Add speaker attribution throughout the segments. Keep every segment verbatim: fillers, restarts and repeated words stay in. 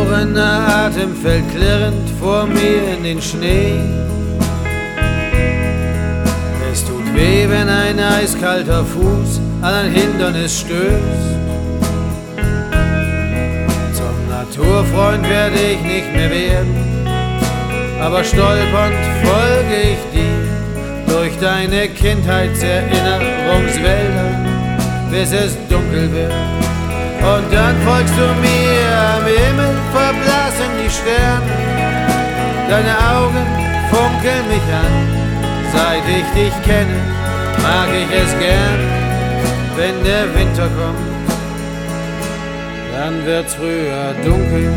Speaker 1: Verlorener Atem fällt klirrend vor mir in den Schnee. Es tut weh, wenn ein eiskalter Fuß an ein Hindernis stößt. Zum Naturfreund werde ich nicht mehr werden, aber stolpernd folge ich dir durch deine Kindheitserinnerungswälder, bis es dunkel wird. Und dann folgst du mir, am Himmel verblassen die Sterne. Deine Augen funkeln mich an, seit ich dich kenne, mag ich es gern, wenn der Winter kommt, dann wird's früher dunkel.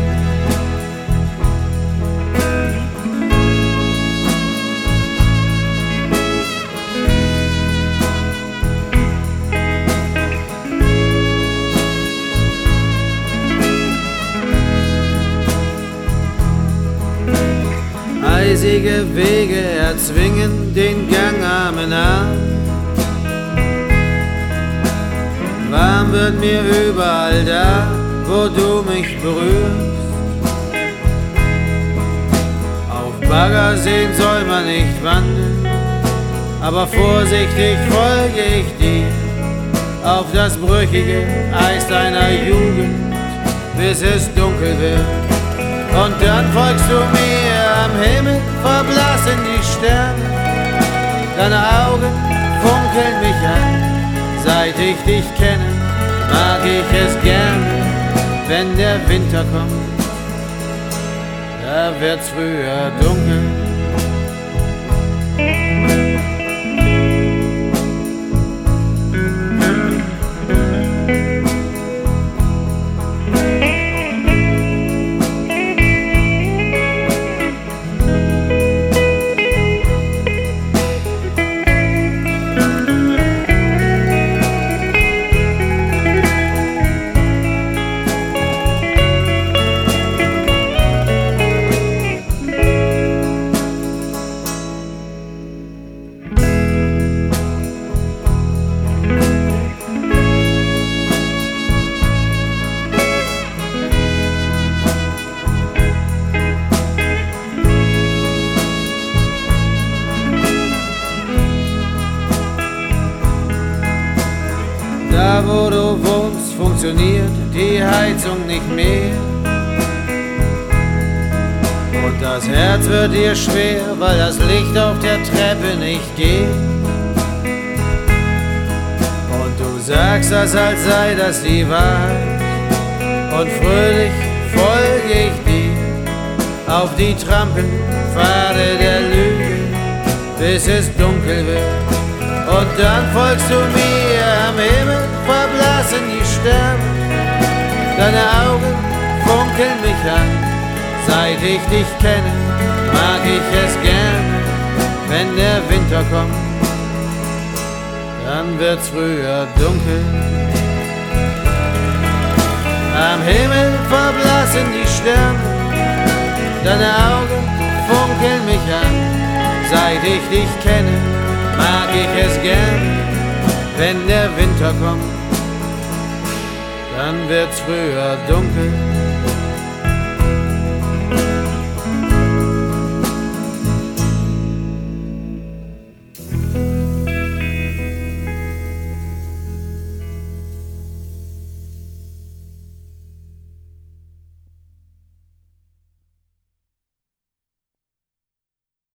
Speaker 1: Eisige Wege erzwingen den Gang Arm in Arm. Warm wird mir überall da, wo du mich berührst. Auf Baggerseen soll man nicht wandeln, aber vorsichtig folge ich dir auf das brüchige Eis deiner Jugend, bis es dunkel wird. Und dann folgst du mir, am Himmel verblassen die Sterne. Deine Augen funkeln mich an, seit ich dich kenne, mag ich es gerne, wenn der Winter kommt, da wird's früher dunkel. Da wo du wohnst, funktioniert die Heizung nicht mehr. Und das Herz wird dir schwer, weil das Licht auf der Treppe nicht geht. Und du sagst das, als sei das die Wahrheit. Und fröhlich folge ich dir auf die Trampelpfade der Lüge, bis es dunkel wird. Und dann folgst du mir, am Himmel verblassen die Sterne. Deine Augen funkeln mich an, seit ich dich kenne, mag ich es gerne, wenn der Winter kommt, dann wird's früher dunkel. Am Himmel verblassen die Sterne. Deine Augen funkeln mich an, seit ich dich kenne, mag ich es gern, wenn der Winter kommt, dann wird's früher dunkel.